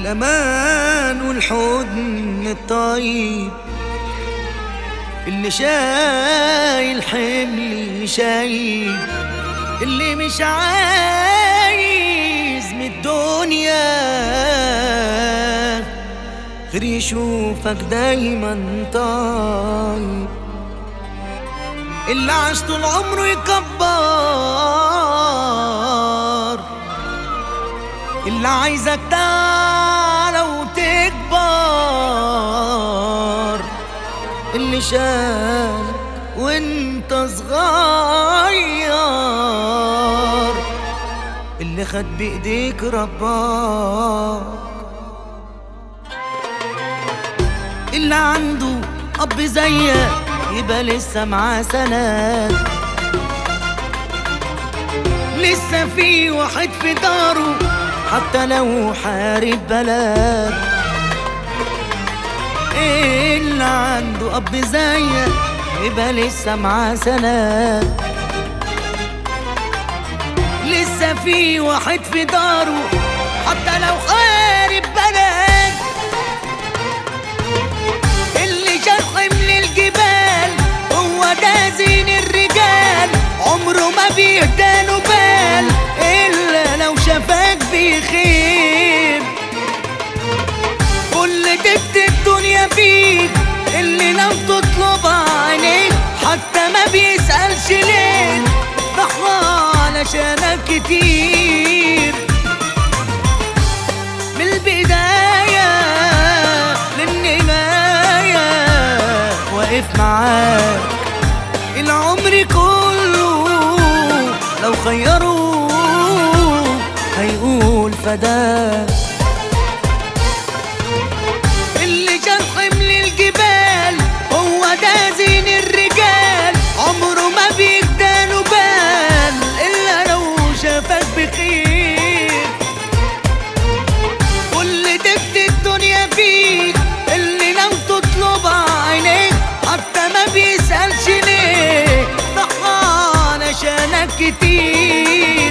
الأمان والحضن الطيب اللي شايل حملي شايل، اللي مش عايز من الدنيا غير يشوفك دايما طيب، اللي عاش طول عمره يكبر، اللي عايزك تعلى وتكبر، اللي شالك وانت صغير، اللي خد بايديك رباك، اللي عنده اب زيك يبقى لسه معاه سند، لسه في واحد في داره حتى لو حارب بلد، اللي عنده اب زيك يبقى لسه معاه سند، لسه في واحد في داره حتى لو حارب بلد، اللي شال حمل الجبال هو ده زين الرجال، عمره ما بيهداله بال إلا لو شافك بخير، كل دبت الدنيا فيك، اللي لو تطلب عينيك حتى ما بيسألش ليه، ضحى علشانك كتير، من البداية للنهاية واقف معاك العمر كله، لو خيروه هيقول فداك، اللي شال حمل الجبال هو ده زين الرجال، عمره ما بيجداله بال إلا لو شافك بخير، كل دبت الدنيا فيك، اللي لو تطلب عينيك حتى ما بيسألش ليه، ضحى علشانك كتير.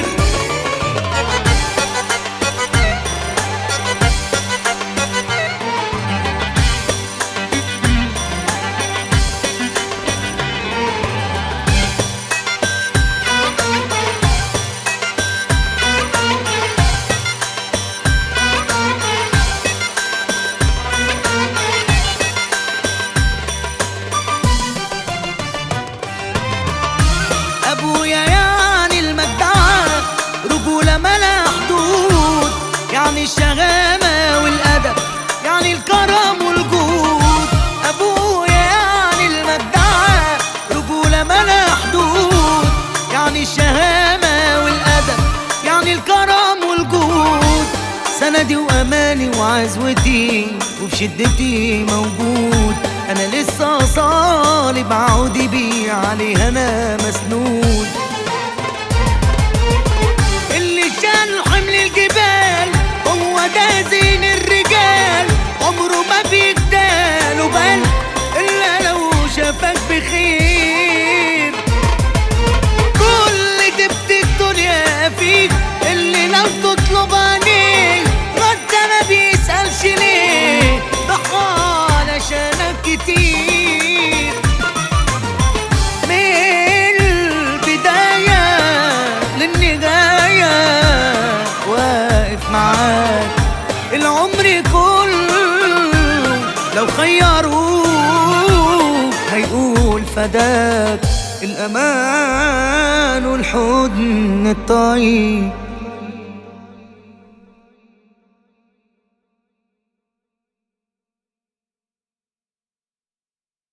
ابويا يعني المجدعة رجولة ملا حدود، يعني الشهامة والأدب، يعني الكرم والجود، ابويا يعني المجدعة رجولة ملا حدود، يعني الشهامة والأدب، يعني الكرم والجود، سندي وأماني وعزوتي وفي شدتي موجود، أنا لسه صالب عودي بيه عليه أنا مسنود، اللي شال حمل الجبال هو ده زين الرجال، عمره ما بيجداله بال إلا لو شافك بخير، كل دبت الدنيا فيك، اللي لو تطلب عينيه رد ما بيسألش ليه، ضحى علشانك كتير، من البداية للنهاية واقف معاك العمر كله، لو خيروه هيقول فداك، الأمان والحضن الطيب